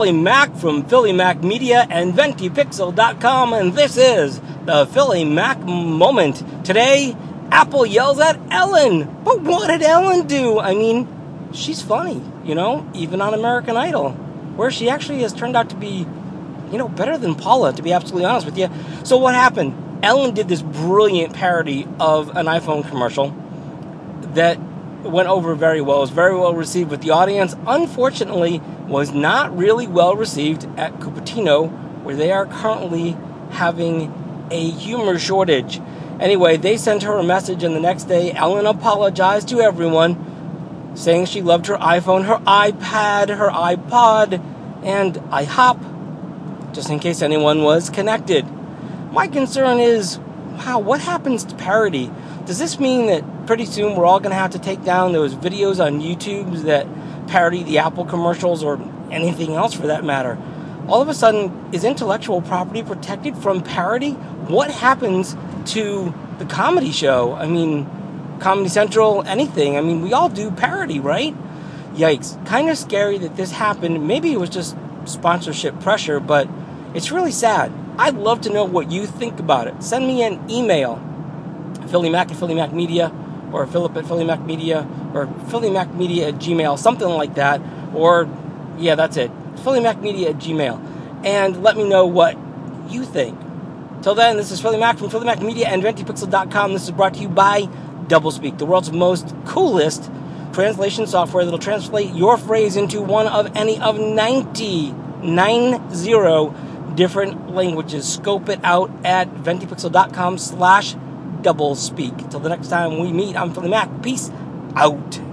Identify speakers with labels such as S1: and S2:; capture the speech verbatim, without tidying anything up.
S1: Philly Mac from Philly Mac Media and Venti Pixel dot com, and this is the Philly Mac Moment. Today, Apple yells at Ellen. But what did Ellen do? I mean, she's funny, you know, even on American Idol, where she actually has turned out to be, you know, better than Paula, to be absolutely honest with you. So what happened? Ellen did this brilliant parody of an iPhone commercial that went over very well. It was very well received with the audience. Unfortunately, was not really well received at Cupertino, where they are currently having a humor shortage. Anyway, they sent her a message, and the next day, Ellen apologized to everyone, saying she loved her iPhone, her iPad, her iPod, and iHop, just in case anyone was connected. My concern is, wow, what happens to parody? Does this mean that pretty soon we're all going to have to take down those videos on YouTube that parody the Apple commercials or anything else for that matter? All of a sudden, is intellectual property protected from parody? What happens to the comedy show? I mean, Comedy Central, anything. I mean, we all do parody, right? Yikes. Kind of scary that this happened. Maybe it was just sponsorship pressure, but it's really sad. I'd love to know what you think about it. Send me an email, Philly Mac at Philly Mac Media, or Philip at Philly Mac Media, or Philly Mac Media at Gmail, something like that. Or, yeah, that's it, Philly Mac Media at Gmail. And let me know what you think. Till then, this is Philly Mac from Philly Mac Media and Venti Pixel dot com. This is brought to you by Doublespeak, the world's most coolest translation software that'll translate your phrase into one of any of ninety, nine zero different languages. Scope it out at Venti Pixel dot com slash doublespeak. Till the next time we meet, I'm Philly Mac. Peace out.